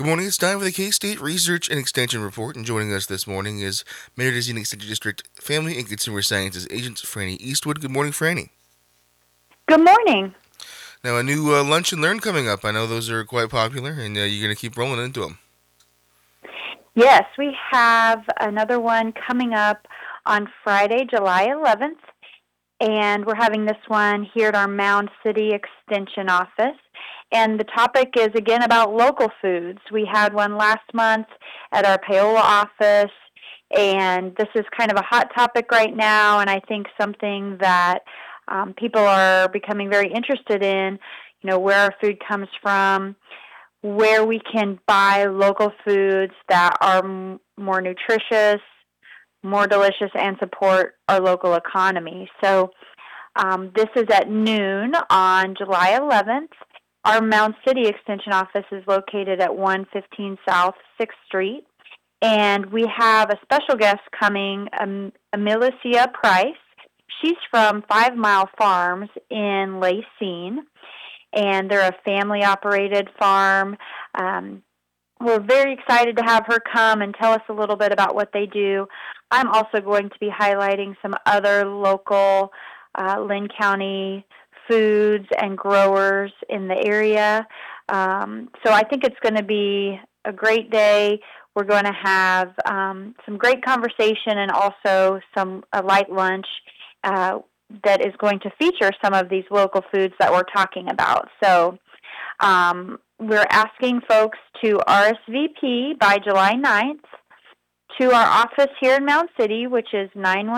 Good morning. It's time for the K-State Research and Extension Report, and joining us this morning is Mendocino Extension District Family and Consumer Sciences Agent Franny Eastwood. Good morning, Franny. Good morning. Now, a new lunch and learn coming up. I know those are quite popular, and you're going to keep rolling into them. Yes, we have another one coming up on Friday, July 11th, and we're having this one here at our Mound City Extension office. And the topic is again about local foods. We had one last month at our Paola office, and this is kind of a hot topic right now, and I think something that people are becoming very interested in, where our food comes from, where we can buy local foods that are more nutritious, more delicious, and support our local economy. So this is at noon on July 11th. Our Mound City Extension office is located at 115 South 6th Street. And we have a special guest coming, Amelicia Price. She's from 5 Mile Farms in Lacine, and they're a family-operated farm. Um, we're very excited to have her come and tell us a little bit about what they do. I'm also going to be highlighting some other local Lynn County foods and growers in the area. So I think it's going to be a great day. We're going to have some great conversation and also a light lunch that is going to feature some of these local foods that we're talking about. So we're asking folks to RSVP by July 9th to our office here in Mound City, which is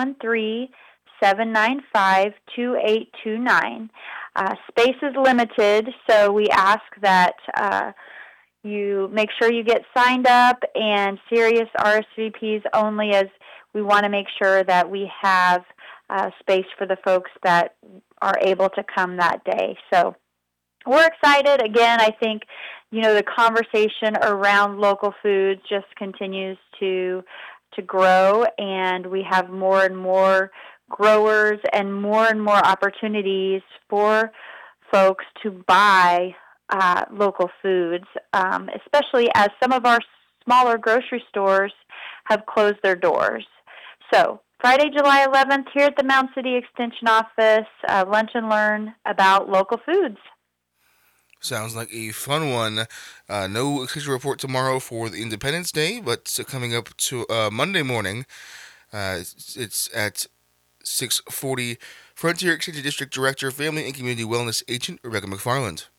913-795-2829. Space is limited, so we ask that you make sure you get signed up and serious RSVPs only, as we want to make sure that we have space for the folks that are able to come that day. So we're excited. Again, I think, the conversation around local foods just continues to grow, and we have more and more growers and more opportunities for folks to buy local foods, especially as some of our smaller grocery stores have closed their doors. So Friday, July 11th, here at the Mound City Extension office, lunch and learn about local foods. Sounds like a fun one. No official report tomorrow for the Independence Day, but coming up to Monday morning, it's at 6:40. Frontier Extension District Director, Family and Community Wellness Agent Rebecca McFarland.